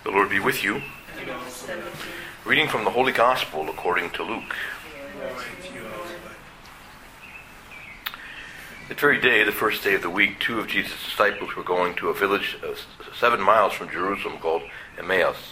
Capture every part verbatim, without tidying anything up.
The Lord be with you. Reading from the Holy Gospel according to Luke. That very day, the first day of the week, two of Jesus' disciples were going to a village uh, seven miles from Jerusalem called Emmaus.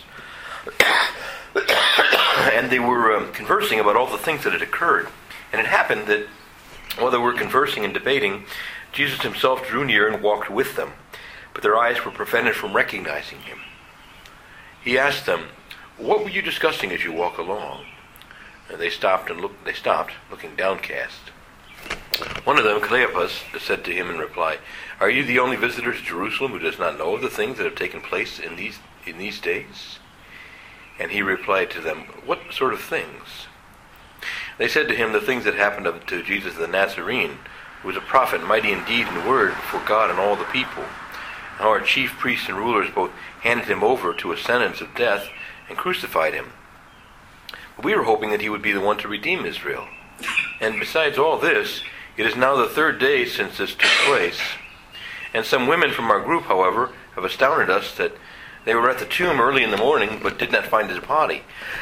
And they were um, conversing about all the things that had occurred. And it happened that while they were conversing and debating, Jesus himself drew near and walked with them, but their eyes were prevented from recognizing him. He asked them, "What were you discussing as you walk along?" And they stopped and looked. They stopped, looking downcast. One of them, Cleopas, said to him in reply, "Are you the only visitor to Jerusalem who does not know of the things that have taken place in these in these days?" And he replied to them, "What sort of things?" They said to him, "The things that happened to Jesus the Nazarene, who was a prophet, mighty in deed and word for God and all the people. How our chief priests and rulers both handed him over to a sentence of death and crucified him. But we were hoping that he would be the one to redeem Israel. And besides all this, it is now the third day since this took place. And some women from our group, however, have astounded us that they were at the tomb early in the morning, but did not find his body.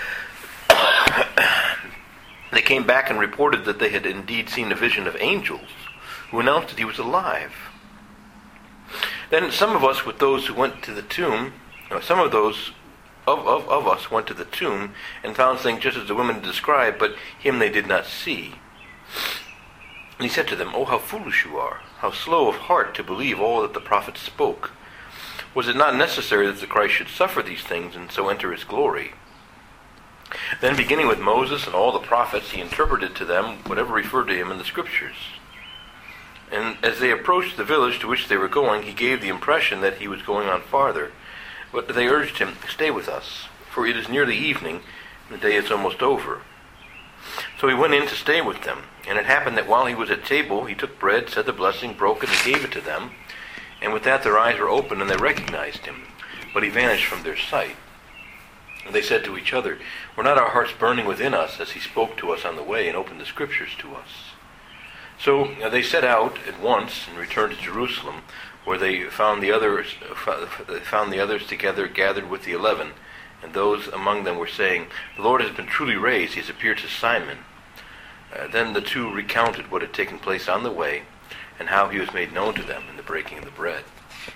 They came back and reported that they had indeed seen a vision of angels, who announced that he was alive. Then some of us with those who went to the tomb, no, some of those of, of, of us went to the tomb and found things just as the women described, but him they did not see." And he said to them, "Oh, how foolish you are, how slow of heart to believe all that the prophets spoke. Was it not necessary that the Christ should suffer these things and so enter his glory?" Then beginning with Moses and all the prophets, he interpreted to them whatever referred to him in the scriptures. And as they approached the village to which they were going, he gave the impression that he was going on farther. But they urged him, "Stay with us, for it is nearly evening, and the day is almost over." So he went in to stay with them. And it happened that while he was at table, he took bread, said the blessing, broke it, and gave it to them. And with that their eyes were opened, and they recognized him. But he vanished from their sight. And they said to each other, "Were not our hearts burning within us as he spoke to us on the way and opened the scriptures to us?" So uh, they set out at once and returned to Jerusalem, where they found the others found the others together, gathered with the eleven, and those among them were saying, "The Lord has been truly raised. He has appeared to Simon." Uh, then the two recounted what had taken place on the way, and how he was made known to them in the breaking of the bread.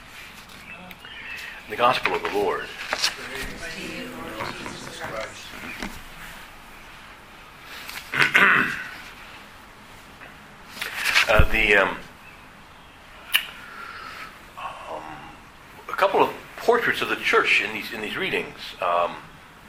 The Gospel of the Lord. Praise to you, Lord Jesus Christ. Uh, the um, um, a couple of portraits of the church in these in these readings. Um,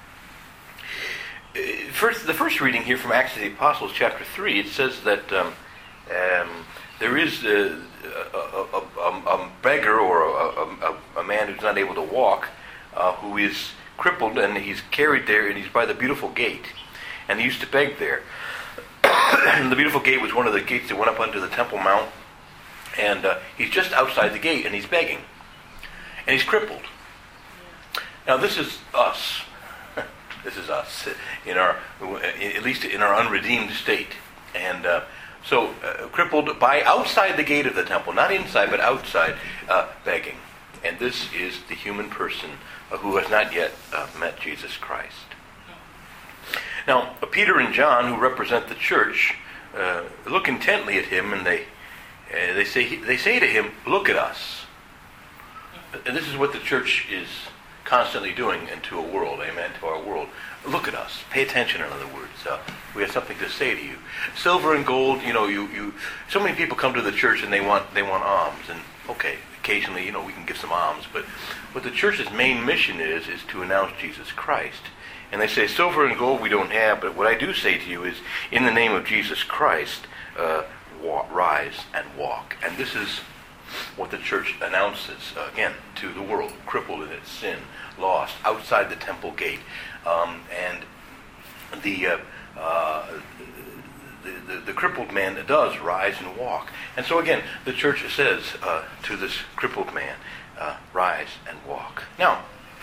first, the first reading here from Acts of the Apostles, chapter three, it says that um, um, there is a, a, a, a beggar or a, a, a man who's not able to walk, uh, who is crippled, and he's carried there, and he's by the Beautiful Gate, and he used to beg there. And the Beautiful Gate was one of the gates that went up onto the Temple Mount, and uh, he's just outside the gate, and he's begging, and he's crippled. Now this is us. This is us in our, at least in our unredeemed state, and uh, so uh, crippled by outside the gate of the temple, not inside, but outside, uh, begging. And this is the human person uh, who has not yet uh, met Jesus Christ. Now, Peter and John, who represent the church, uh, look intently at him, and they uh, they say they say to him, "Look at us." And this is what the church is constantly doing into a world, amen, to our world. Look at us. Pay attention, in other words. Uh, we have something to say to you. Silver and gold, you know, you, you. So many people come to the church and they want they want alms, and okay, occasionally, you know, we can give some alms, but what the church's main mission is is to announce Jesus Christ. And they say, silver and gold we don't have, but what I do say to you is, in the name of Jesus Christ, uh, walk, rise and walk. And this is what the church announces, uh, again, to the world, crippled in its sin, lost, outside the temple gate. Um, and the, uh, uh, the, the the crippled man does rise and walk. And so again, the church says uh, to this crippled man, uh, rise and walk. Now,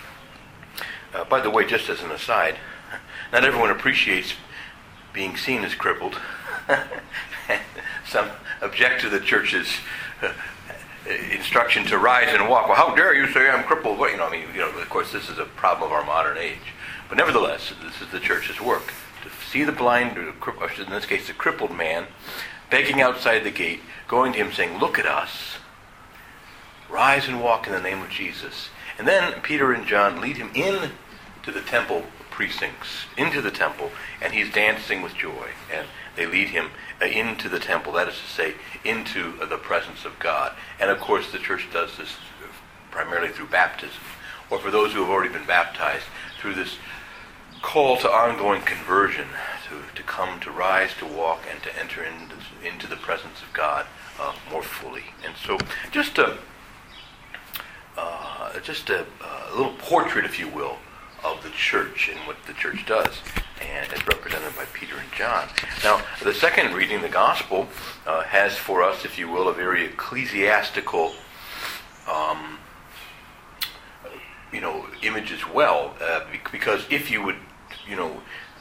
Uh, by the way, just as an aside, not everyone appreciates being seen as crippled. Some object to the church's uh, instruction to rise and walk. Well, how dare you say I'm crippled? Well, you know, I mean, you know, of course, this is a problem of our modern age. But nevertheless, this is the church's work. To see the blind, or in this case, the crippled man, begging outside the gate, going to him saying, look at us. Rise and walk in the name of Jesus. And then Peter and John lead him in to the temple precincts, into the temple, and he's dancing with joy. And they lead him into the temple, that is to say, into the presence of God. And of course, the church does this primarily through baptism, or for those who have already been baptized, through this call to ongoing conversion, to, to come, to rise, to walk, and to enter into, into the presence of God uh, more fully. And so, just a, uh, just a, a little portrait, if you will, of the church and what the church does, and as represented by Peter and John. Now, the second reading, the Gospel, uh, has for us, if you will, a very ecclesiastical um, you know, image as well, uh, because if you would, you know,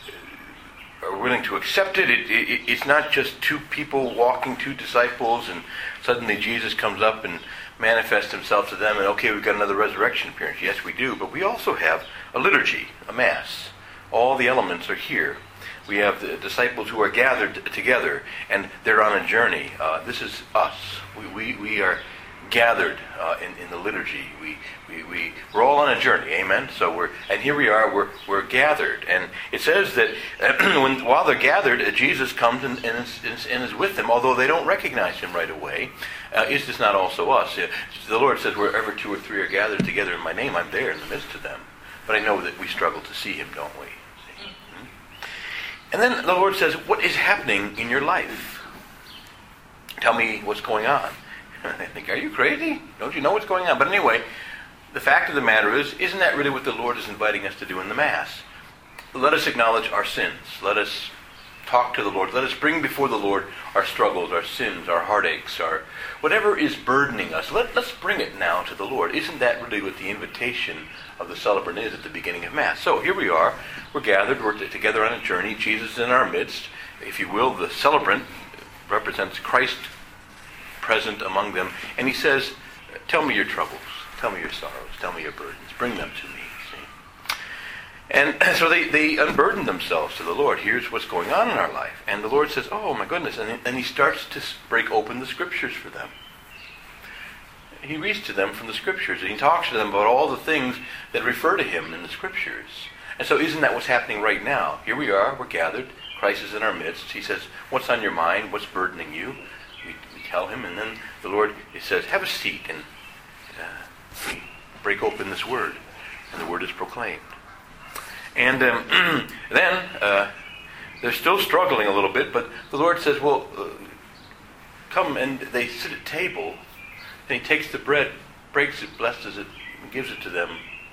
are willing to accept it, it, it, it's not just two people walking, two disciples, and suddenly Jesus comes up and manifests himself to them, and okay, we've got another resurrection appearance. Yes, we do, but we also have a liturgy, a mass. All the elements are here. We have the disciples who are gathered together, and they're on a journey. Uh, this is us. We we, we are gathered uh, in, in the liturgy. We, we, we, we're all on a journey, amen? So we're, and here we are, we're, we're gathered. And it says that uh, when, while they're gathered, uh, Jesus comes and, and, is, and is with them, although they don't recognize him right away. Uh, is this not also us? Uh, the Lord says, wherever two or three are gathered together in my name, I'm there in the midst of them. But I know that we struggle to see him, don't we? Mm-hmm. And then the Lord says, what is happening in your life? Tell me what's going on. I think, are you crazy? Don't you know what's going on? But anyway, the fact of the matter is, isn't that really what the Lord is inviting us to do in the Mass? Let us acknowledge our sins. Let us talk to the Lord. Let us bring before the Lord our struggles, our sins, our heartaches, our whatever is burdening us. Let, let's bring it now to the Lord. Isn't that really what the invitation of the celebrant is at the beginning of Mass? So here we are. We're gathered. We're t- together on a journey. Jesus is in our midst. If you will, the celebrant represents Christ present among them, and he says, tell me your troubles, tell me your sorrows, tell me your burdens, bring them to me. See? And so they, they unburden themselves to the Lord. Here's what's going on in our life. And the Lord says, oh my goodness, and then he starts to break open the Scriptures for them. He reads to them from the Scriptures, and he talks to them about all the things that refer to him in the Scriptures. And so isn't that what's happening right now? Here we are, we're gathered, Christ is in our midst. He says, what's on your mind, what's burdening you? Tell him, and then the Lord, he says, have a seat, and uh, we break open this word, and the word is proclaimed. And um, then uh, they're still struggling a little bit, but the Lord says, well, uh, come, and they sit at table, and he takes the bread, breaks it, blesses it, and gives it to them.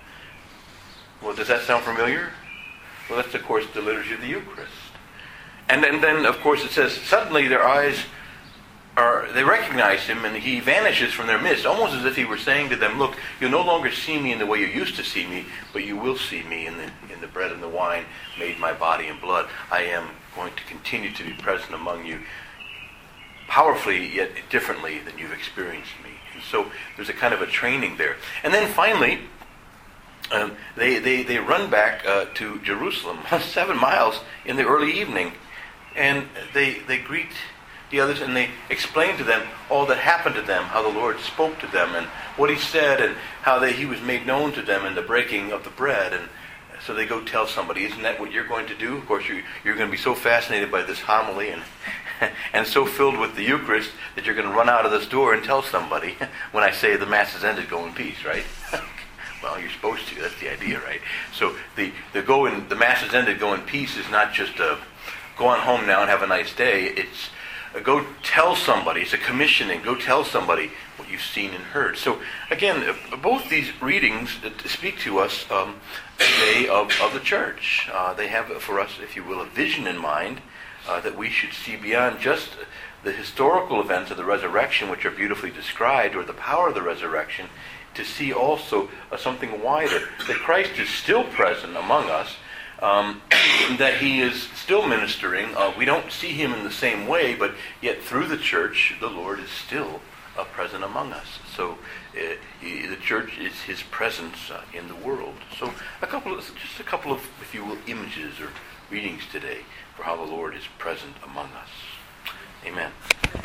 Well, does that sound familiar? Well, that's, of course, the liturgy of the Eucharist. And then, then of course, it says, suddenly their eyes Or they recognize him, and he vanishes from their midst, almost as if he were saying to them, look, you'll no longer see me in the way you used to see me, but you will see me in the, in the bread and the wine made my body and blood. I am going to continue to be present among you, powerfully yet differently than you've experienced me. And so there's a kind of a training there. And then finally, um, they, they, they run back uh, to Jerusalem, seven miles in the early evening, and they, they greet the others, and they explain to them all that happened to them, how the Lord spoke to them, and what he said, and how they, he was made known to them in the breaking of the bread. And so they go tell somebody. Isn't that what you're going to do? Of course, you, you're going to be so fascinated by this homily and and so filled with the Eucharist that you're going to run out of this door and tell somebody when I say the Mass is ended, go in peace, right? Well, you're supposed to. That's the idea, right? So the, the go in, the Mass is ended, go in peace is not just a go on home now and have a nice day. It's go tell somebody. It's a commissioning. Go tell somebody what you've seen and heard. So again, both these readings speak to us um, today of, of the church. Uh, they have for us, if you will, a vision in mind uh, that we should see beyond just the historical events of the resurrection, which are beautifully described, or the power of the resurrection, to see also uh, something wider, that Christ is still present among us, Um, that he is still ministering. Uh, we don't see him in the same way, but yet through the church, the Lord is still uh, present among us. So uh, he, the church is his presence uh, in the world. So a couple of, just a couple of, if you will, images or readings today for how the Lord is present among us. Amen.